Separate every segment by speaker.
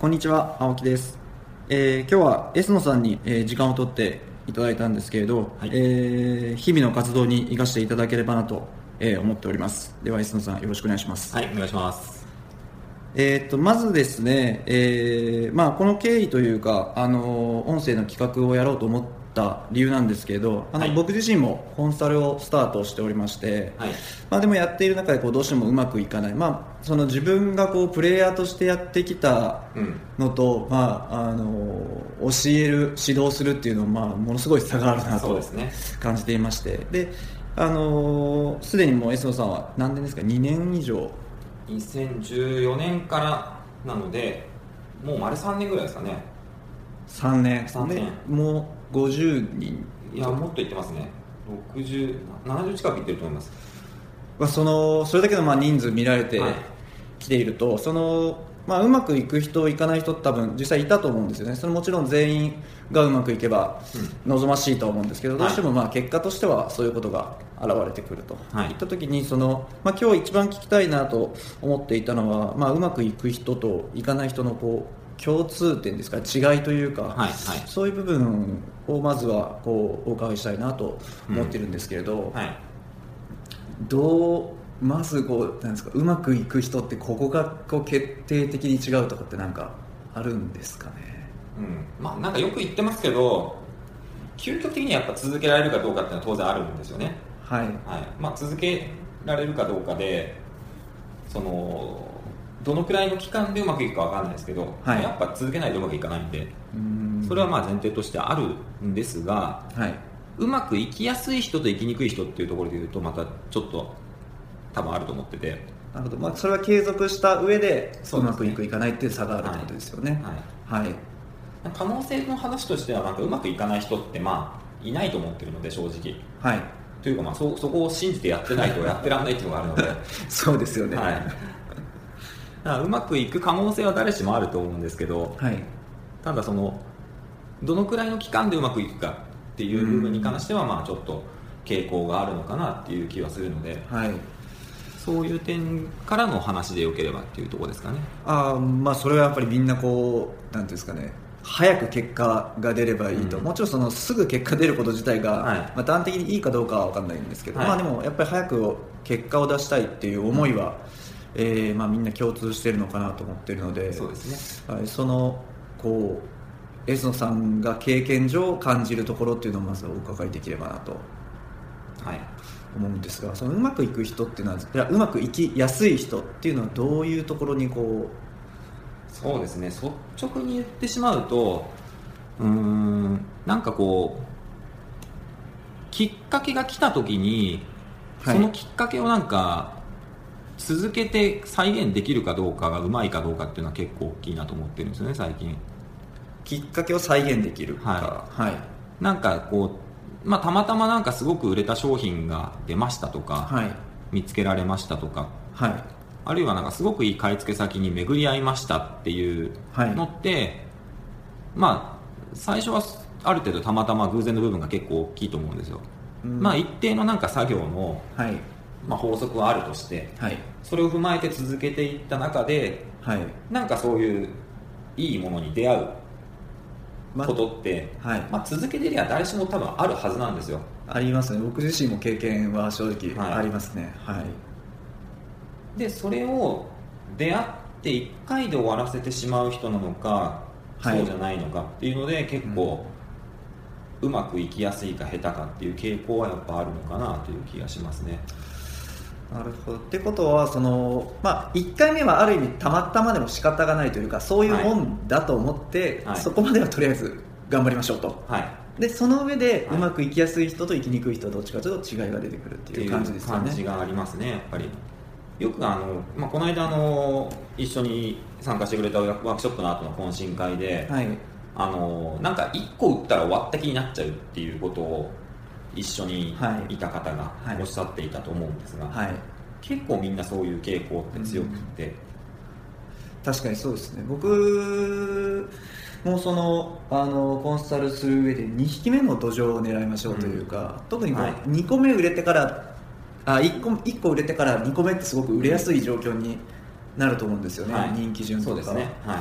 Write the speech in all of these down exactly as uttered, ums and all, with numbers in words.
Speaker 1: こんにちは、青木です。えー、今日は S 野さんに、えー時間を取っていただいたんですけれど、
Speaker 2: はい
Speaker 1: えー日々の活動に生かしていただければなと、えー思っております。では S 野さんよろしくお願いします。
Speaker 2: はい、お願いします。
Speaker 1: えー、とまずですね、えーまあ、この経緯というか、あの音声の企画をやろうと思った理由なんですけれど、あの
Speaker 2: はい
Speaker 1: 僕自身もコンサルをスタートしておりまして、
Speaker 2: はい。
Speaker 1: まあ、でもやっている中でこうどうしてもうまくいかない、まあ、その自分がこうプレイヤーとしてやってきた
Speaker 2: うん。
Speaker 1: のと、まあ、あの教える指導するっていうのは、まあ、ものすごい差があるなと
Speaker 2: そうですね。
Speaker 1: 感じていまして、で、あのすでにもう S 野さんは何年ですか、にねん以上。
Speaker 2: にせんじゅうよねんからなので、もう丸さんねんぐらいですかね。
Speaker 1: さんねん
Speaker 2: さんねん
Speaker 1: でもうごじゅうにん
Speaker 2: いや、もっと言ってますね。ろくじゅう、ななじゅう近くいってると思います。
Speaker 1: まあそのそれだけのまあ人数見られて
Speaker 2: はい
Speaker 1: きていると、そのまあ、うまくいく人いかない人って多分実際いたと思うんですよね。それもちろん全員がうまくいけば望ましいとは思うんですけど、どうしてもまあ結果としてはそういうことが現れてくると、
Speaker 2: はい
Speaker 1: いった時にその、まあ、今日一番聞きたいなと思っていたのは、まあ、うまくいく人といかない人のこう共通点ですか、違いというか、
Speaker 2: はいはい。
Speaker 1: そういう部分をまずはこうお伺いしたいなと思ってるんですけれど、
Speaker 2: はい。
Speaker 1: どうまずこうなんですか、うまくいく人ってここがこう決定的に違うとかってなんかあるんですかね。
Speaker 2: うん。まあ、なんかよく言ってますけど、究極的にやっぱ続けられるかどうかっていうのは当然あるんですよね。
Speaker 1: はい。
Speaker 2: はい。まあ、続けられるかどうかで、その、どのくらいの期間でうまくいくかわかんないですけど、
Speaker 1: はい
Speaker 2: やっぱ続けないとうまくいかないんで、
Speaker 1: うーん
Speaker 2: それはまあ前提としてあるんですが、
Speaker 1: はい。
Speaker 2: うまくいきやすい人といきにくい人っていうところでいうとまたちょっと多分あると思ってて、
Speaker 1: なるほど、まあ、それは継続した上で
Speaker 2: そううですね
Speaker 1: まくいくいかないっていう差があるってことですよね。
Speaker 2: はい、
Speaker 1: はい。
Speaker 2: 可能性の話としてはなんかうまくいかない人ってまあいないと思ってるので、正直
Speaker 1: はい。
Speaker 2: というか、まあ そ, そこを信じてやってないとやってらんないっていうのがあるので
Speaker 1: そうですよね。
Speaker 2: はい、だからうまくいく可能性は誰しもあると思うんですけど、
Speaker 1: はい。
Speaker 2: ただそのどのくらいの期間でうまくいくかっていう部分に関してはまあちょっと傾向があるのかなっていう気はするので、
Speaker 1: はい。
Speaker 2: そういう点からの話でよければっていうところですかね。
Speaker 1: あーまあそれはやっぱりみんなこうなんていうんですかね、早く結果が出ればいいと、
Speaker 2: うん
Speaker 1: もちろんそのすぐ結果出ること自体が、
Speaker 2: はい
Speaker 1: まあ、端的にいいかどうかは分かんないんですけど、
Speaker 2: はい
Speaker 1: まあでもやっぱり早く結果を出したいっていう思いは、えーまあ、みんな共通してるのかなと思ってるので、
Speaker 2: そうです
Speaker 1: はい、そのこう S 野さんが経験上感じるところっていうのをまずはお伺いできればなと
Speaker 2: ね。はい。
Speaker 1: 思うんですが、そのうまくいく人っていうのは、いやうまくいきやすい人っていうのはどういうところにこ
Speaker 2: そうですね。率直に言ってしまうと、うーん、なんかこうきっかけが来た時に、
Speaker 1: はい
Speaker 2: そのきっかけをなんか続けて再現できるかどうかがうまいかどうかっていうのは結構大きいなと思ってるんですよね、最近。
Speaker 1: うきっかけを再現できるか、
Speaker 2: は
Speaker 1: はい
Speaker 2: なんかこう、まあ、たまたまなんかすごく売れた商品が出ましたとか、
Speaker 1: はい
Speaker 2: 見つけられましたとか、
Speaker 1: はい
Speaker 2: あるいはなんかすごくいい買い付け先に巡り合いましたっていう
Speaker 1: はい
Speaker 2: のって、まあ最初はある程度たまたま偶然の部分が結構大きいと思うんですよ、
Speaker 1: うん
Speaker 2: まあ一定のなんか作業の、
Speaker 1: はい
Speaker 2: まあ、法則はあるとして、
Speaker 1: はい
Speaker 2: それを踏まえて続けていった中で
Speaker 1: はい
Speaker 2: なんかそういういいものに出会う
Speaker 1: ま
Speaker 2: ことって、
Speaker 1: はい
Speaker 2: まあ、続けてりゃ誰しも多分あるはずなんですよ。
Speaker 1: ありますね。僕自身も経験は正直
Speaker 2: はい
Speaker 1: ありますね。はい
Speaker 2: でそれを出会っていっかいで終わらせてしまう人なのか、
Speaker 1: はい
Speaker 2: そうじゃないのかっていうので結構、うまくいきやすいか下手かっていう傾向はやっぱあるのかなという気がしますね。
Speaker 1: なるほど。ってことはその、まあ、いっかいめはある意味たまたまでも仕方がないというか、そういうもんだと思って、
Speaker 2: はい
Speaker 1: そこまではとりあえず頑張りましょうと。
Speaker 2: はい
Speaker 1: でその上で
Speaker 2: はいう
Speaker 1: まくいきやすい人といきにくい人はどっちかというと違いが出てくるっていう感じですよね。
Speaker 2: っていう感じがありますね、やっぱり。よくあの、まあ、この間あの一緒に参加してくれたワークショップの後の懇親会で、
Speaker 1: はい
Speaker 2: あのなんかいっこ打ったら終わった気になっちゃうっていうことを一緒にいた方が
Speaker 1: はい
Speaker 2: おっしゃっていたと思うんですが、
Speaker 1: はい、
Speaker 2: 結構みんなそういう傾向って強くて、
Speaker 1: 確かにそうですね。僕もそのあのコンサルする上でにひきめの土壌を狙いましょうというか、うん、特にこう、
Speaker 2: はい、
Speaker 1: にこめ売れてからあ 1, 個いっこ売れてからにこめってすごく売れやすい状況になると思うんですよね、
Speaker 2: はい、
Speaker 1: 人気順とか。
Speaker 2: そうですね、はい、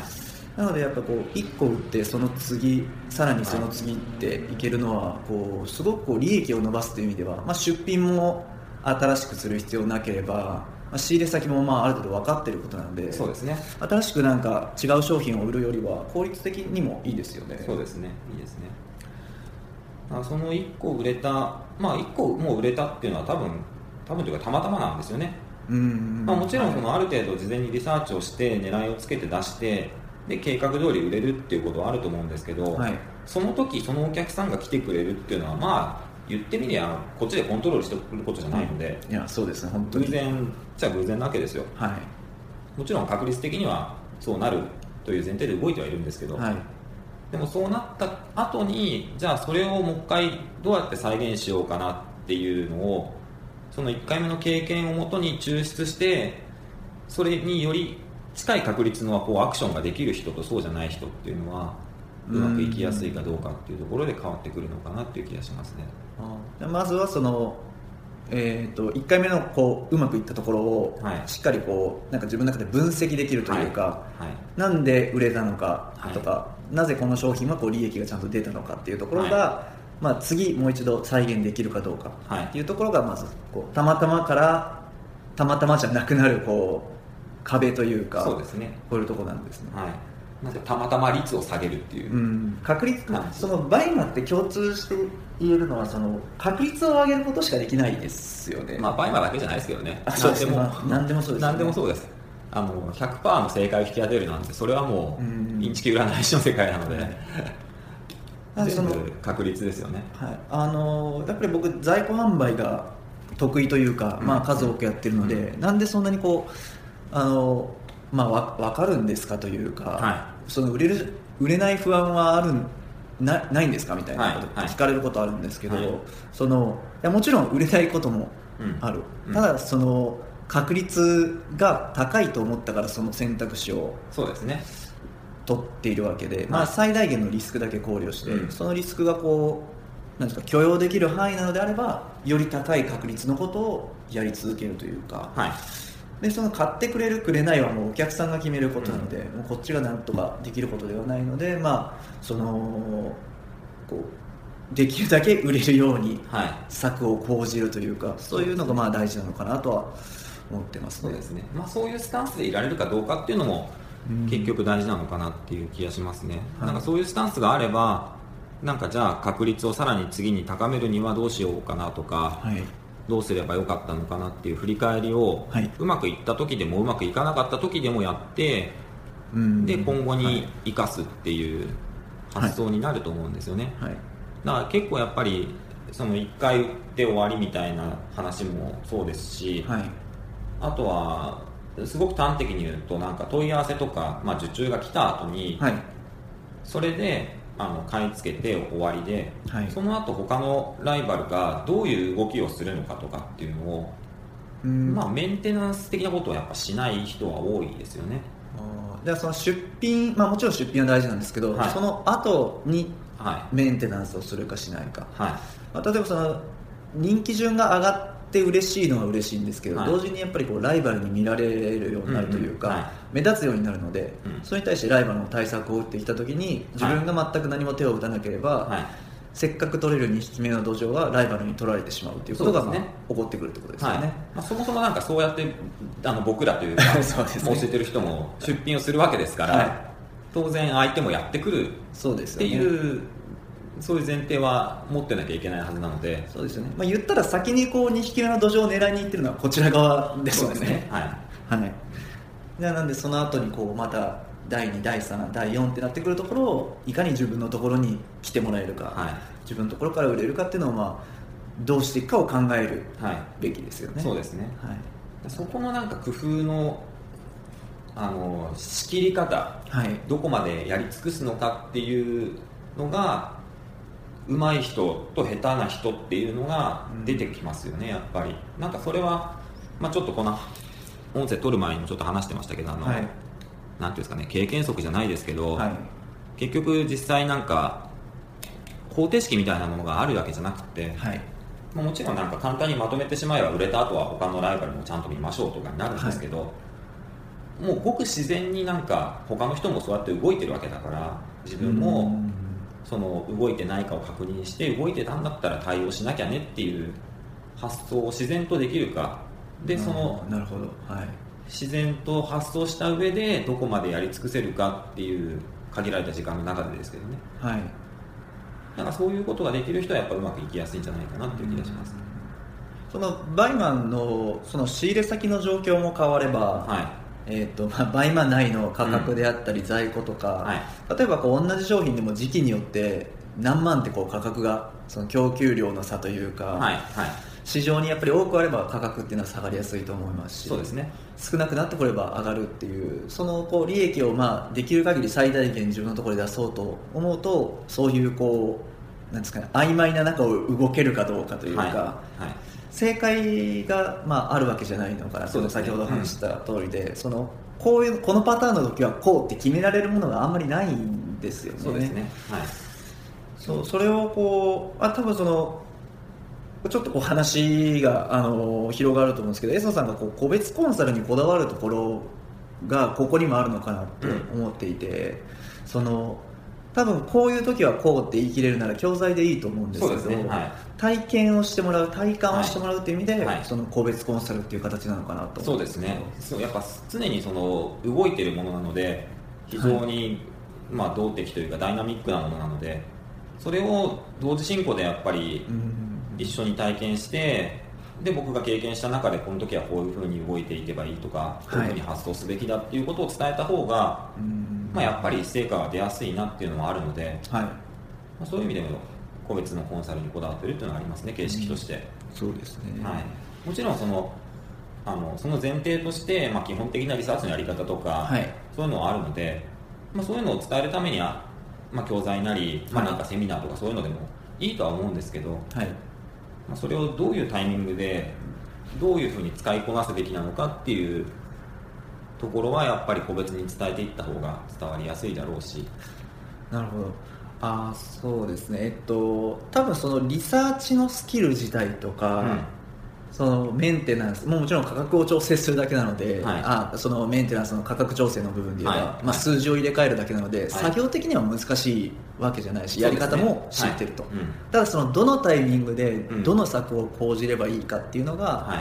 Speaker 1: なのでやっぱこういっこ売ってその次さらにその次っていけるのはこうすごくこう利益を伸ばすという意味では、まあ、出品も新しくする必要なければ、まあ、仕入れ先もまあある程度分かっていることなので、
Speaker 2: そうですね、
Speaker 1: 新しくなんか違う商品を売るよりは効率的にもいいですよね。
Speaker 2: そうですね、いいですね。そのいっこ売れた、まあ、いっこもう売れたっていうのは多分多分というかたまたまなんですよね。
Speaker 1: うん、
Speaker 2: まあ、もちろんそのある程度事前にリサーチをして狙いをつけて出してで計画通り売れるっていうことはあると思うんですけど、はい、その時そのお客さんが来てくれるっていうのはまあ言ってみりゃこっちでコントロールしてくることじゃないので、
Speaker 1: いやそうですね、本当に
Speaker 2: 偶然じゃ偶然なわけですよ、はい、もちろん確率的にはそうなるという前提で動いてはいるんですけど、はい、でもそうなった後にじゃあそれをもう一回どうやって再現しようかなっていうのをそのいっかいめの経験をもとに抽出してそれにより近い確率のこうアクションができる人とそうじゃない人っていうのはうまくいきやすいかどうかっていうところで変わってくるのかなっていう気がしますね。
Speaker 1: あまずはその、えー、といっかいめのこううまくいったところをしっかりこうなんか自分の中で分析できるというか、はいはい、なんで売れたのかとか、はい、なぜこの商品はこう利益がちゃんと出たのかっていうところが、はいまあ、次もう一度再現できるかどうかっていうところがまずこうたまたまからたまたまじゃなくなるこう壁というか、
Speaker 2: そうですね、
Speaker 1: こういうところなんですね、
Speaker 2: はい、なんかたまたま率を下げるっていう、
Speaker 1: うん、確率そのバイマって共通して言えるのはその確率を上げることしかできないですよね。
Speaker 2: まあ、バイマだけじゃないですけどね、
Speaker 1: そうですね、何でもそうです、ね、
Speaker 2: 何でもそうです。あの ひゃくパーセント の正解を引き当てるなんてそれはもうインチキ占い師の世界なので、はい全部確率ですよね、
Speaker 1: はい、あのやっぱり僕在庫販売が得意というか、まあ、数多くやってるので、うん、なんでそんなにこうあの、まあ、わ分かるんですかというか、はい、その売れる売れない不安はあるなないんですかみたいなこと聞かれることあるんですけど、はいはい、そのいやもちろん売れないこともある、うん、ただその確率が高いと思ったからその選択肢を
Speaker 2: そうですね
Speaker 1: 取っているわけで、まあ、最大限のリスクだけ考慮して、うん、そのリスクがこうなんですか許容できる範囲なのであればより高い確率のことをやり続けるというか、はい、でその買ってくれるくれないはもうお客さんが決めることなので、うん、もうこっちがなんとかできることではないので、まあ、そのこうできるだけ売れるように策を講じるというか、はい、そういうのがまあ大事なのかなとは思ってますね。
Speaker 2: そうですね、まあ、そういうスタンスでいられるかどうかっていうのも結局大事なのかなっていう気がしますね、うん、なんかそういうスタンスがあればなんかじゃあ確率をさらに次に高めるにはどうしようかなとか、はい、どうすればよかったのかなっていう振り返りを、はい、うまくいった時でもうまくいかなかった時でもやって、うん、で今後に生かすっていう発想になると思うんですよね、はいはい、だから結構やっぱりそのいっかい売って終わりみたいな話もそうですし、はい、あとはすごく端的に言うとなんか問い合わせとか、まあ、受注が来た後に、はい、それであの買い付けて終わりで、はい、その後他のライバルがどういう動きをするのかとかっていうのを、うんまあ、メンテナンス的なことをやっぱしない人は多いですよね。
Speaker 1: あではその出品、まあ、もちろん出品は大事なんですけど、はい、その後にメンテナンスをするかしないか、はいまあ、例えばその人気順が上がってで嬉しいのは嬉しいんですけど、はい、同時にやっぱりこうライバルに見られるようになるというか、うんうんはい、目立つようになるので、うん、それに対してライバルの対策を打ってきたときに自分が全く何も手を打たなければ、はい、せっかく取れるにひきめの土壌がライバルに取られてしまうということが、まあね、起こってくるということですよね、はいま
Speaker 2: あ、そもそもなんかそうやってあの僕らというかそうです、ね、教えてる人も出品をするわけですから、はい、当然相手もやってくるっていうそういう前提は持ってなきゃいけないはずなので
Speaker 1: そうですよね、まあ、言ったら先にこうにひきめの土壌を狙いにいってるのはこちら側ですよね。そうですね、はいはい、じゃあなんでその後にこうまただいにだいさんだいよんってなってくるところをいかに自分のところに来てもらえるか、はい、自分のところから売れるかっていうのを、まあ、どうしていくかを考えるべきですよね、はい、
Speaker 2: そうですね、はい、そこのなんか工夫のあの仕切り方、はい、どこまでやり尽くすのかっていうのが上手い人と下手な人っていうのが出てきますよね、やっぱりなんかそれは、まあ、ちょっとこの音声取る前にもちょっと話してましたけどあの、はい、なんていうんですかね経験則じゃないですけど、はい、結局実際なんか方程式みたいなものがあるわけじゃなくて、はいまあ、もちろんなんか簡単にまとめてしまえば売れた後は他のライバルもちゃんと見ましょうとかになるんですけど、はい、 もうごく自然になんか他の人もそうやって動いてるわけだから自分もその動いてないかを確認して動いてたんだったら対応しなきゃねっていう発想を自然とできるかでその
Speaker 1: なるほど、はい、
Speaker 2: 自然と発想した上でどこまでやり尽くせるかっていう限られた時間の中でですけどね、
Speaker 1: はい、
Speaker 2: なんかそういうことができる人はやっぱうまくいきやすいんじゃないかなっていう気がします。
Speaker 1: そのバイマンのその仕入れ先の状況も変われば、はい、えーとまあ、バイマン内の価格であったり在庫とか、うんはい、例えばこう同じ商品でも時期によって何万ってこう価格がその供給量の差というか、はいはい、市場にやっぱり多くあれば価格っていうのは下がりやすいと思いますし、
Speaker 2: そうですね、
Speaker 1: 少なくなってこれば上がるっていうそのこう利益をまあできる限り最大限自分のところで出そうと思うとそういうこうなんですかね、曖昧な中を動けるかどうかというか、はいはい、正解が、まあ、あるわけじゃないのかなと、ね、先ほど話した通りで、うん、そのこういうこのパターンの時はこうって決められるものがあんまりないんですよね。
Speaker 2: そうですね、はい、
Speaker 1: そうそれをこうあ多分そのちょっとこう話があの広がると思うんですけど、エソさんがこう個別コンサルにこだわるところがここにもあるのかなって思っていて、うん、その多分こういう時はこうって言い切れるなら教材でいいと思うんですけど、
Speaker 2: ねはい、
Speaker 1: 体験をしてもらう体感をしてもらうっていう意味で、はい、その個別コンサルっていう形なのかなと思
Speaker 2: そうですね。そうやっぱ常にその動いてるものなので非常に、はいまあ、動的というかダイナミックなものなのでそれを同時進行でやっぱり一緒に体験してで僕が経験した中でこの時はこういうふうに動いていけばいいとかこういうふうに発想すべきだっていうことを伝えた方が、まあ、やっぱり成果が出やすいなっていうのもあるので、はいまあ、そういう意味でも個別のコンサルにこだわっているっていうのがありますね、形式として。
Speaker 1: そうですね、
Speaker 2: はい、もちろんそのあのその前提として、まあ、基本的なリサーチのやり方とか、はい、そういうのはあるので、まあ、そういうのを伝えるためには、まあ、教材なり、まあ、なんかセミナーとかそういうのでもいいとは思うんですけど、はいまあ、それをどういうタイミングでどういうふうに使いこなすべきなのかっていうところはやっぱり個別に伝えていった方が伝わりやすいだろうし。
Speaker 1: なるほど。あそうですね、えっと多分そのリサーチのスキル自体とか、うんそのメンテナンスももちろん価格を調整するだけなので、はい、あそのメンテナンスの価格調整の部分で言えば、はいまあ、数字を入れ替えるだけなので、はい、作業的には難しいわけじゃないし、はい、やり方も知ってると、はいうん、ただそのどのタイミングでどの策を講じればいいかっていうのが、はい、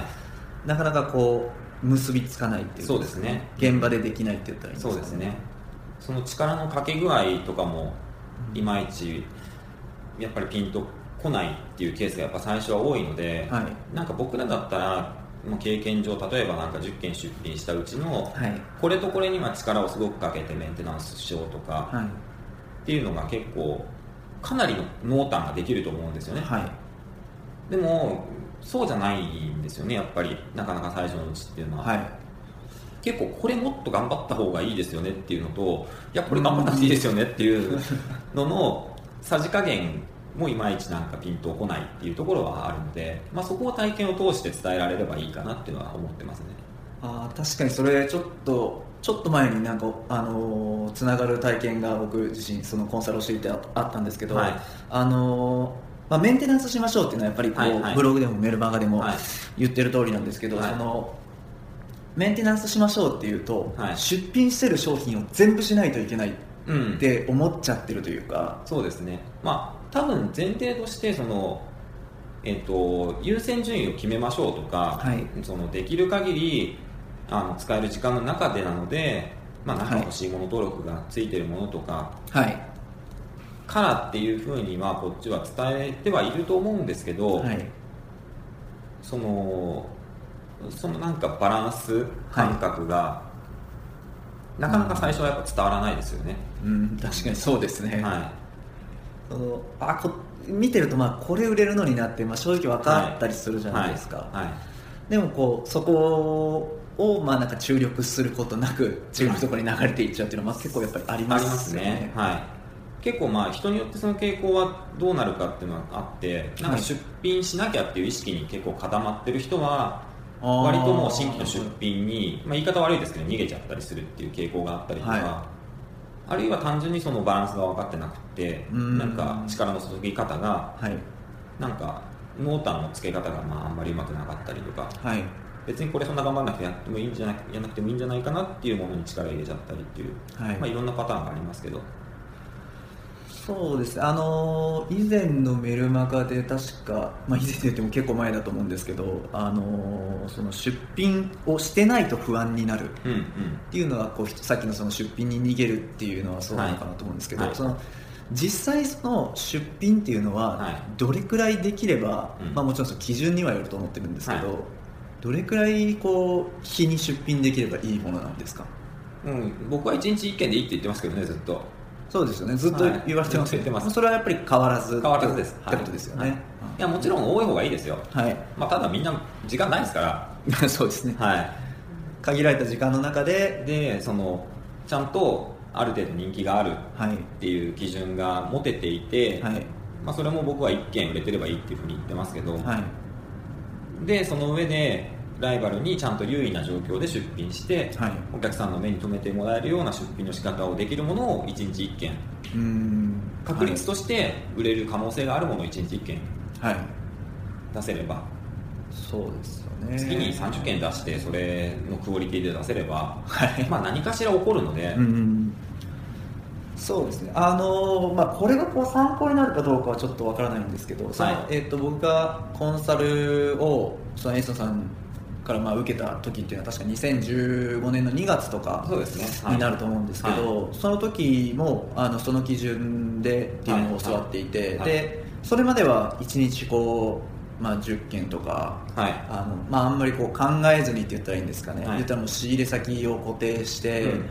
Speaker 1: なかなかこう結びつかないっていうか、
Speaker 2: そうですね、
Speaker 1: 現場でできないって言ったらいいんですかね。
Speaker 2: そうですね、その力のかけ具合とかもいまいちやっぱりピンと来ないっていうケースがやっぱ最初は多いので、はい、なんか僕らだったらもう経験上例えばなんかじゅっけん出品したうちの、はい、これとこれには力をすごくかけてメンテナンスしようとか、はい、っていうのが結構かなりの濃淡ができると思うんですよね、はい、でもそうじゃないんですよね、やっぱりなかなか最初のうちっていうのは、はい、結構これもっと頑張った方がいいですよねっていうのといやこれ頑張ったっていいですよねっていうののさじ加減もいまいちなんかピンとこないっていうところはあるので、まあ、そこを体験を通して伝えられればいいかなっていうのは思ってますね。
Speaker 1: あ確かにそれちょっとちょっと前になんか、あのー、つながる体験が僕自身そのコンサルをしていてあったんですけど、はいあのーまあ、メンテナンスしましょうっていうのはやっぱりこう、はいはい、ブログでもメルマガでも言ってる通りなんですけど、はい、そのメンテナンスしましょうっていうと、はい、出品してる商品を全部しないといけないって思っちゃってるというか、
Speaker 2: うん、そうですね、まあ多分前提としてその、えー、と優先順位を決めましょうとか、はい、そのできる限りあの使える時間の中でなので、まあ、なんか欲しいもの登録がついているものとか、はい、からっていうふうにはこっちは伝えてはいると思うんですけど、はい、そのそのなんかバランス感覚が、はい、なかなか最初はやっぱ伝わらないですよね、
Speaker 1: うん、確かにそうですね、
Speaker 2: はい
Speaker 1: そのあこ見てるとまあこれ売れるのになって、まあ、正直分かったりするじゃないですか、はいはいはい、でもこうそこをまあなんか注力することなく違うところに流れていっちゃうっていうのはまあ結構やっぱりありますよね。
Speaker 2: ありますね、はい、結構まあ人によってその傾向はどうなるかっていうのがあってなんか出品しなきゃっていう意識に結構固まってる人は割ともう新規の出品に、まあ、言い方悪いですけど逃げちゃったりするっていう傾向があったりとか、はいあるいは単純にそのバランスが分かってなくてなんか力の注ぎ方が、はい、なんか濃淡のつけ方がまああんまりうまくなかったりとか、はい、っ別にこれそんな頑張らなくてやってもいいんじゃなくやらなくてもいいんじゃないかなっていうものに力を入れちゃったりっていう、はいまあ、いろんなパターンがありますけど。
Speaker 1: そうですね、あの以前のメルマガで確か、まあ、以前で言っても結構前だと思うんですけど、あのその出品をしてないと不安になるっていうのはこうさっきのその出品に逃げるっていうのはそうなのかなと思うんですけど、はい、その実際その出品っていうのはどれくらいできれば、はいまあ、もちろんその基準にはよると思ってるんですけど、はい、どれくらいこう日に出品できればいいものなんですか？
Speaker 2: うん、僕はいちにちいっけんでいいって言ってますけどね、ずっと。
Speaker 1: そうですよね、ずっと言われてますよね、はい、それはやっぱり変わらず
Speaker 2: 変わらずです
Speaker 1: ってことですよね、はいはい、
Speaker 2: いやもちろん多い方がいいですよ、はいまあ、ただみんな時間ないですから
Speaker 1: そうですね、
Speaker 2: はい、
Speaker 1: 限られた時間の中で
Speaker 2: でそのちゃんとある程度人気があるっていう基準が持てていて、はいまあ、それも僕はいっけん売れてればいいっていうふうに言ってますけど、はい、でその上でライバルにちゃんと優位な状況で出品して、はい、お客さんの目に留めてもらえるような出品の仕方をできるものをいちにちいっけん、うーん確率として売れる可能性があるものをいちにちいっけん出せれば、はい、
Speaker 1: そうですよね、
Speaker 2: 次にさんじゅっけん出してそれのクオリティで出せれば、はいまあ、何かしら起こるので、うん
Speaker 1: そうですね、あのーまあ、これがこう参考になるかどうかはちょっとわからないんですけど、そのはいえー、と僕がコンサルをそのエイソさんからまあ受けた時っていうのは確かにせんじゅうごねんのにがつとかになると思うんですけど、はい、その時もあのその基準でっていうのを教わっていて、はいはい、でそれまではいちにちこう、まあ、じゅっけんとか、はいあのまあ、あんまりこう考えずにって言ったらいいんですかね、はい、言ったらもう仕入れ先を固定して、うんうん、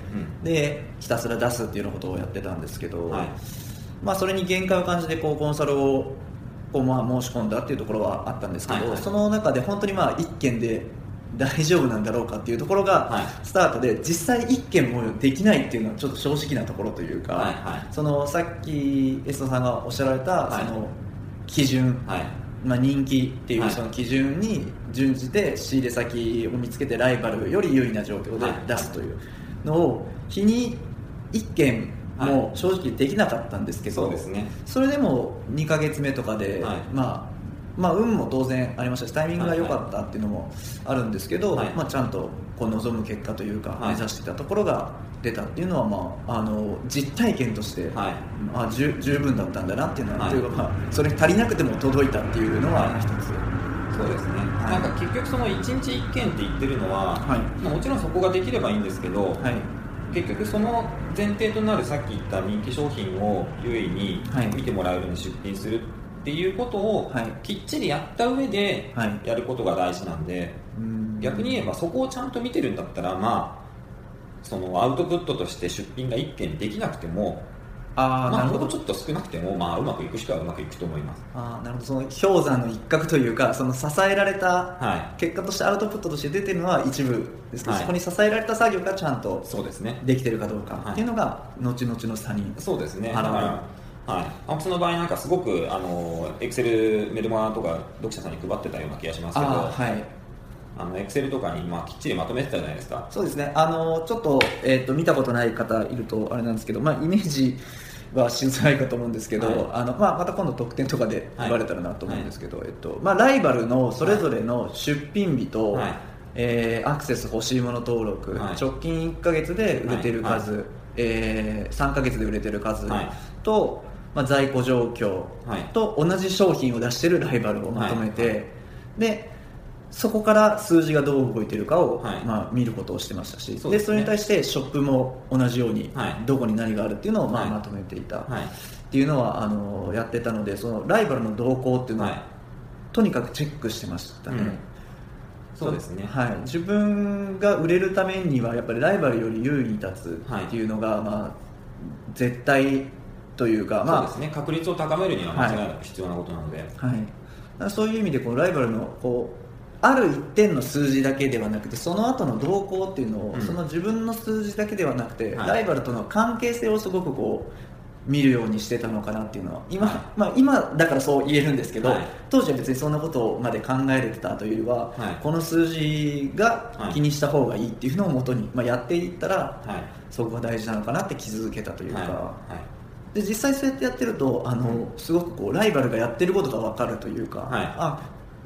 Speaker 1: でひたすら出すっていうようなことをやってたんですけど、はいまあ、それに限界を感じてこうコンサルをこうまあ申し込んだっていうところはあったんですけど、はいはい、その中で本当にまあいっけんで大丈夫なんだろうかっていうところがスタートで、はい、実際いっけんもできないっていうのはちょっと正直なところというか、はいはい、そのさっきエストさんがおっしゃられたその基準、はいまあ、人気っていうその基準に準じて仕入れ先を見つけてライバルより優位な状況で出すというのを日にいっけんも正直できなかったんですけど、
Speaker 2: そうですね、
Speaker 1: それでもにかげつめとかで、はいまあまあ、運も当然ありましたしタイミングが良かったっていうのもあるんですけど、はいはいまあ、ちゃんとこう望む結果というか、はい、目指してたところが出たっていうのは、まあ、あの実体験として、はいまあ、十, 十分だったんだなっていうのは、はいというかまあ、それ足りなくても届いたっていうのは一つ、
Speaker 2: はい、そうですね、はい、なんか結局そのいちにちいっけんって言ってるのは、はいまあ、もちろんそこができればいいんですけど、はい結局その前提となるさっき言った人気商品を優位に見てもらえるように出品するっていうことをきっちりやった上でやることが大事なんで、逆に言えばそこをちゃんと見てるんだったら、まあそのアウトプットとして出品がいっけんできなくてもあまあ、もうちょっと少なくても、まあ、うまくいく人はうまくいくと思います。
Speaker 1: あなるほど、その氷山の一角というかその支えられた結果としてアウトプットとして出てるのは一部ですけど、はい、そこに支えられた作業がちゃんとできてるかどうかっていうのが後々の差に現れる。
Speaker 2: そうですね、だからはい、青木さんの場合なんかすごくあのエクセルメルマガとか読者さんに配ってたような気がしますけど、はいあのエクセルとかにまあきっちりまとめてたじゃないですか。
Speaker 1: そうですね、あのちょっと、えー、と見たことない方いるとあれなんですけど、まあ、イメージはしづらいかと思うんですけど、はいあのまあ、また今度特典とかで言われたらなと思うんですけど、はいえっとまあ、ライバルのそれぞれの出品日と、はいえー、アクセス欲しいもの登録、はい、直近いっかげつで売れてる数、はいえー、さんかげつで売れてる数と、はいまあ、在庫状況と同じ商品を出してるライバルをまとめて、はいはい、でそこから数字がどう動いているかを、はいまあ、見ることをしてましたし、 そ, で、ね、それに対してショップも同じように、はい、どこに何があるっていうのを、まあはい、まとめていた、はい、っていうのはあのやってたので、そのライバルの動向っていうのは、はい、とにかくチェックしてましたね、うん、
Speaker 2: そうですね、
Speaker 1: はい、自分が売れるためにはやっぱりライバルより優位に立つっていうのが、はいまあ、絶対というか、まあ、
Speaker 2: そうですね、確率を高めるには間違いなく必要なことなので、
Speaker 1: はいはい、そういう意味でこうライバルのこうある一点の数字だけではなくてその後の動向っていうのを、うん、その自分の数字だけではなくて、はい、ライバルとの関係性をすごくこう見るようにしてたのかなっていうのは 今,、はいまあ、今だからそう言えるんですけど、はい、当時は別にそんなことまで考えれてたというよりは、はい、この数字が気にした方がいいっていうのをもとに、まあ、やっていったら、はい、そこが大事なのかなって気づけたというか、はいはいで実際そうやってやってるとあの、うん、すごくこうライバルがやってることが分かるというか、はい、あ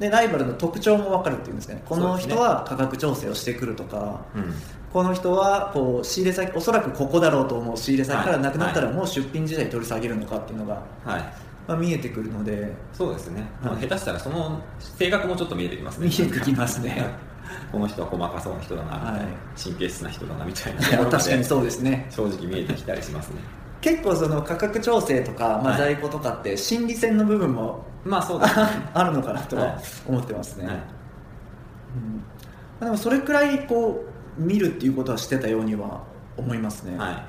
Speaker 1: でライバルの特徴も分かるっていうんですかね、この人は価格調整をしてくるとか、うん、この人はこう仕入れ先、おそらくここだろうと思う仕入れ先からなくなったらもう出品自体取り下げるのかっていうのが、はい、まあ、見えてくるので、
Speaker 2: そうですね、はい、まあ、下手したらその性格もちょっと見えてきますね。
Speaker 1: 見えてきますね
Speaker 2: この人は細かそうな人だなみたいな、はい、神経質な人だなみたいな、
Speaker 1: いや確かにそうですね、
Speaker 2: 正直見えてきたりしますね
Speaker 1: 結構その価格調整とか、まあ、在庫とかって心理戦の部分も、
Speaker 2: まあそうですね、
Speaker 1: あるのかなとは思ってますね、はい、うん、まあ、でもそれくらいこう見るっていうことはしてたようには思いますね、
Speaker 2: はい、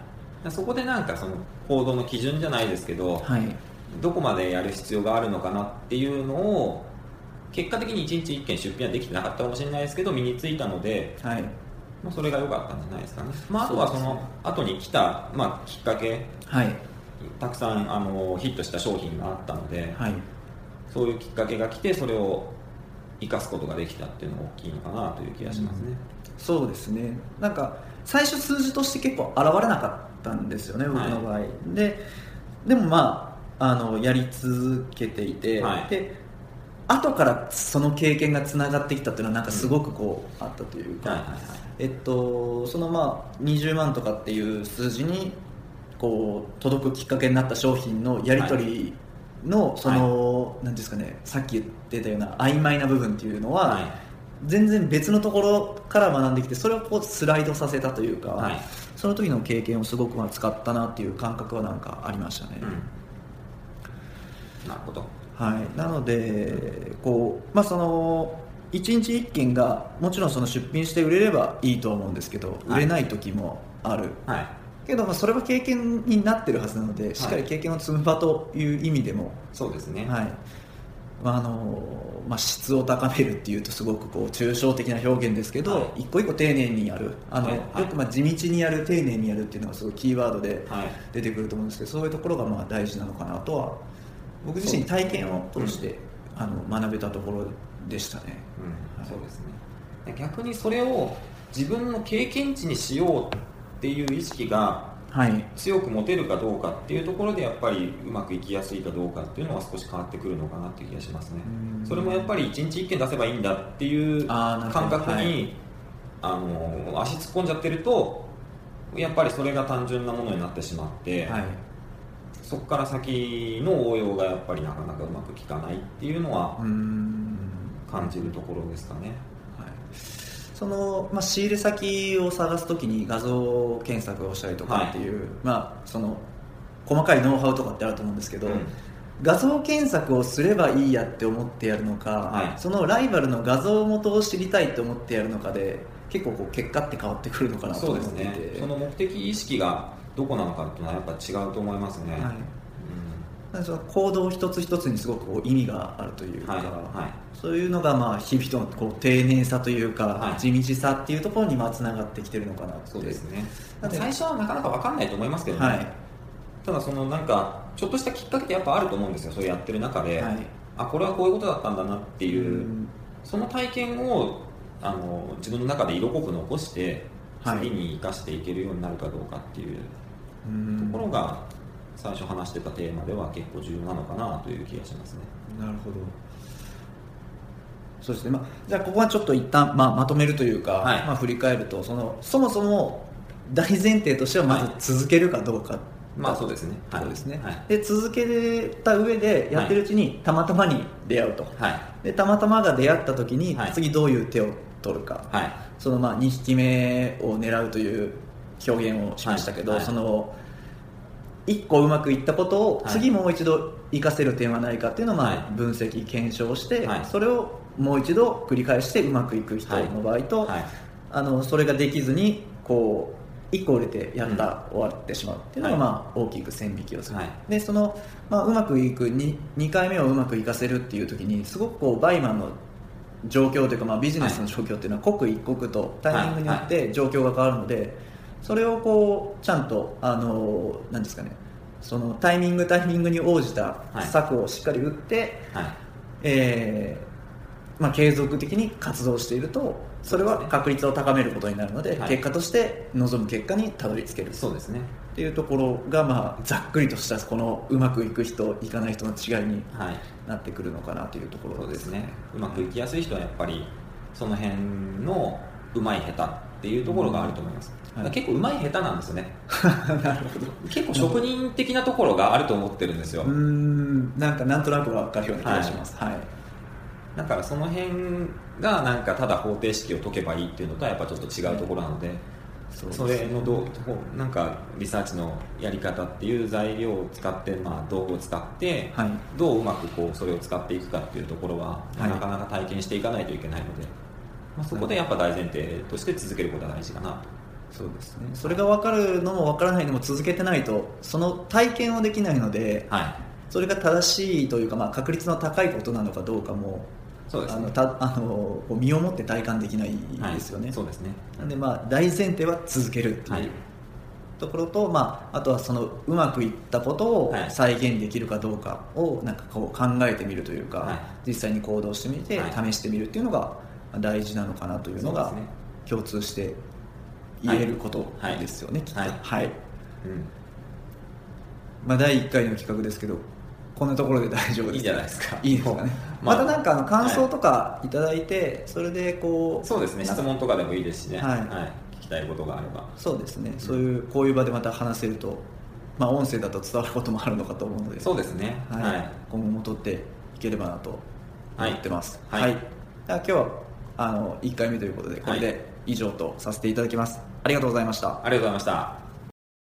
Speaker 2: そこでなんかその行動の基準じゃないですけど、はい、どこまでやる必要があるのかなっていうのを結果的にいちにちいっけん出品はできてなかったかもしれないですけど身についたので、はい、まあ、それが良かったんじゃないですかね、まあ、あとはその後に来た、まあ、きっかけ、はい、たくさんあのヒットした商品があったので、はい、そういうきっかけが来てそれを生かすことができたっていうのが大きいのかなという気がしますね、うん、
Speaker 1: そうですね、なんか最初数字として結構現れなかったんですよね、僕の場合、はい、で, でもまああのやり続けていて、はい、で後からその経験がつながってきたっていうのはなんかすごくこう、うん、あったというか、はいはいはい、えっと、そのまあにじゅうまんとかっていう数字にこう届くきっかけになった商品のやり取りのその、はい、なんですかね、さっき言ってたような曖昧な部分っていうのは、はい、全然別のところから学んできてそれをこうスライドさせたというか、はい、その時の経験をすごくまあ使ったなっていう感覚はなんかありましたね、うん、
Speaker 2: なるほど、
Speaker 1: はい、なのでこう、まあ、そのいちにちいっけんがもちろんその出品して売れればいいと思うんですけど、売れない時もある、はい、けどまあそれは経験になってるはずなのでしっかり経験を積む場という意味でも、
Speaker 2: そうですね、
Speaker 1: はい、あのまあ、質を高めるっていうとすごくこう抽象的な表現ですけど、はい、一個一個丁寧にやる、あの、はいはい、よくまあ地道にやる、丁寧にやるっていうのがすごいキーワードで出てくると思うんですけど、そういうところがまあ大事なのかなとは僕自身体験を通して、うん、あの学べたところでしたね、
Speaker 2: うん、はい、そうですね。逆にそれを自分の経験値にしようっていう意識が強く持てるかどうかっていうところでやっぱりうまくいきやすいかどうかっていうのは少し変わってくるのかなっていう気がしますね。それもやっぱりいちにちいっけん出せばいいんだっていう感覚に、はい、あの足突っ込んじゃってるとやっぱりそれが単純なものになってしまって、はい、そこから先の応用がやっぱりなかなかうまくいかないっていうのは感じるところですかね。
Speaker 1: はい、その、まあ、仕入れ先を探すときに画像検索をしたりとかっていう、はい、まあ、その細かいノウハウとかってあると思うんですけど、うん、画像検索をすればいいやって思ってやるのか、はい、そのライバルの画像元を知りたいと思ってやるのかで結構こう結果って変わってくるのかなと思っていて、
Speaker 2: そうですね、その目的意識がどこなのかっていうのはやっぱ違うと思いますね、はい、
Speaker 1: うん、その行動一つ一つにすごくこう意味があるというか、はいはい、そういうのがまあ日々のこう丁寧さというか、はい、地道さっていうところにまあつながってきてるのかなって。
Speaker 2: そうですね、最初はなかなか分かんないと思いますけどね、はい、ただそのなんかちょっとしたきっかけってやっぱあると思うんですよ、それやってる中で、はい、あ、これはこういうことだったんだなっていう、うん、その体験をあの自分の中で色濃く残して次に生かしていけるようになるかどうかっていうところが最初話してたテーマでは結構重要なのかなという気がしますね。
Speaker 1: なるほど、そうですね、まあ、じゃあここはちょっと一旦、まあ、まとめるというか、はい、まあ、振り返ると そのそもそも大前提としてはまず続けるかどうか、はい、
Speaker 2: まあそうですね、
Speaker 1: そうですね、はい、で続けた上でやってるうちにたまたまに出会うと、はい、でたまたまが出会った時に次どういう手を取るか、はい、そのまあにひきめを狙うという表現をしましたけど、はいはい、そのいっこうまくいったことを次もう一度活かせる点はないかっていうのをまあ分析検証して、はい、それをもう一度繰り返してうまくいく人の場合と、はいはい、あのそれができずにこういっこ売れてやった、うん、終わってしまうっていうのがまあ大きく線引きをする、はい、でその、まあ、うまくいく 2, にかいめをうまくいかせるっていう時にすごくこうバイマンの状況というか、まあ、ビジネスの状況っていうのは刻一刻とタイミングによって状況が変わるので、それをこうちゃんとあのなんですかね、そのタイミングタイミングに応じた策をしっかり打って、はいはい、えまあ、継続的に活動しているとそれは確率を高めることになるので、
Speaker 2: はい、
Speaker 1: 結果として望む結果にたどり着ける
Speaker 2: そうですね
Speaker 1: っていうところが、まあ、ざっくりとしたこのうまくいく人いかない人の違いになってくるのかなというところですね、はい、そうですね。
Speaker 2: うまくいきやすい人はやっぱりその辺のうまい下手っていうところがあると思います、うんはい、結構うまい下手なんですよね
Speaker 1: なるほど。
Speaker 2: 結構職人的なところがあると思ってるんですよ。
Speaker 1: うーんなんかなんとなく分かるような気がします、はいはい、
Speaker 2: だからその辺がなんかただ方程式を解けばいいっていうのとはやっぱちょっと違うところなので、そ, それのどうなんかリサーチのやり方っていう材料を使って、まあ、道具を使って、はい、どううまくこうそれを使っていくかっていうところは、はい、なかなか体験していかないといけないので、まあ、そこでやっぱ大前提として続けることが大事かなと。
Speaker 1: そうですね。それが分かるのも分からないのも続けてないとその体験をできないので、はい、それが正しいというか、まあ、確率の高いことなのかどうかもそうですね、あのたあの身をもって体感できないですよね、
Speaker 2: はい、そうですね。
Speaker 1: なんで、まあ、大前提は続けるっていう、はい、ところと、まあ、あとはそのうまくいったことを再現できるかどうかをなんかこう考えてみるというか、はい、実際に行動してみて試してみるっていうのが大事なのかなというのが共通して言えることですよね、きっと。はい、はいうんまあ、だいいっかいの企画ですけどこんなところで大丈夫ですか？
Speaker 2: いいじゃないですか。
Speaker 1: いいですかね。またなんかあの感想とかいただいて、それでこう
Speaker 2: そうですね、質問とかでもいいですしね、はいはい、聞きたいことがあれば
Speaker 1: そうですね、うん、そういうこういう場でまた話せると、まあ、音声だと伝わることもあるのかと思うので、
Speaker 2: そうですね、
Speaker 1: はいはい、今後も取っていければなと思ってます。はい、はいはい、今日はあのいっかいめということでこれで以上とさせていただきます。ありがとうございました。
Speaker 2: ありがとうございました。